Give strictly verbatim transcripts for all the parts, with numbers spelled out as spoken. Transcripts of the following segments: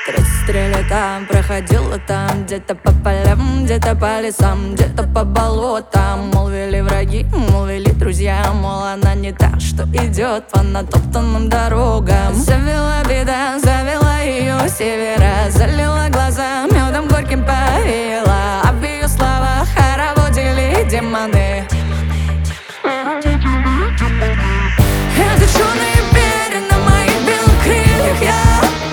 Тридцать три лета проходила там, где-то по полям, где-то по лесам, где-то по болотам. Мол, вели враги, мол, вели друзья, мол, она не та, что идет по натоптанным дорогам. Завела беда, завела ее севера, залила глаза, медом горьким повеяла. А в ее словах хороводили демоны. Это черные перья на моих белых крыльях. Я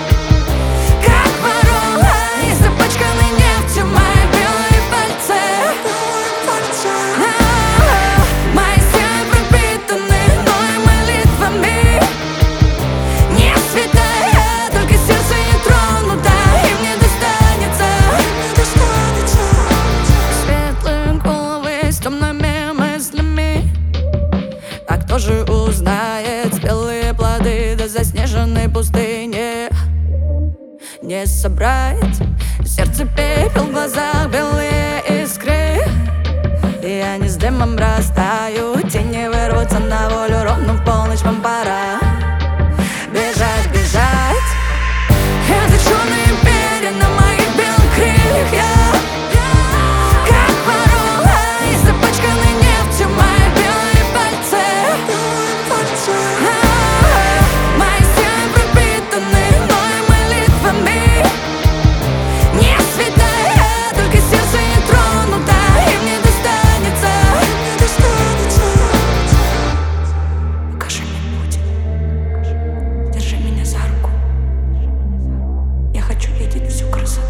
же узнает спелые плоды до заснеженной пустыни. Не собрать сердце пепел, в глазах белые искры. И они с дымом растают, тени вырвутся на волю, ровно в полночь вам пора бежать, бежать. Это черные перья на моих белых крыльях. Я хочу видеть всю красоту.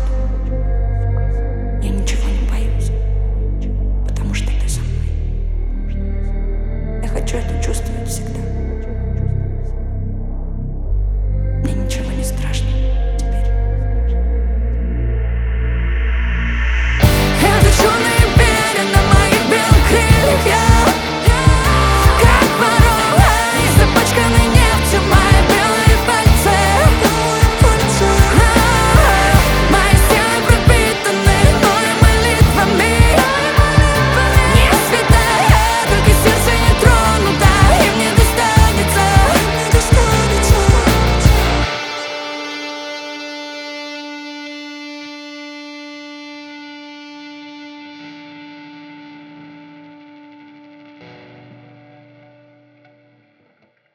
Я ничего не боюсь, потому что ты со мной. Я хочу это чувствовать всегда.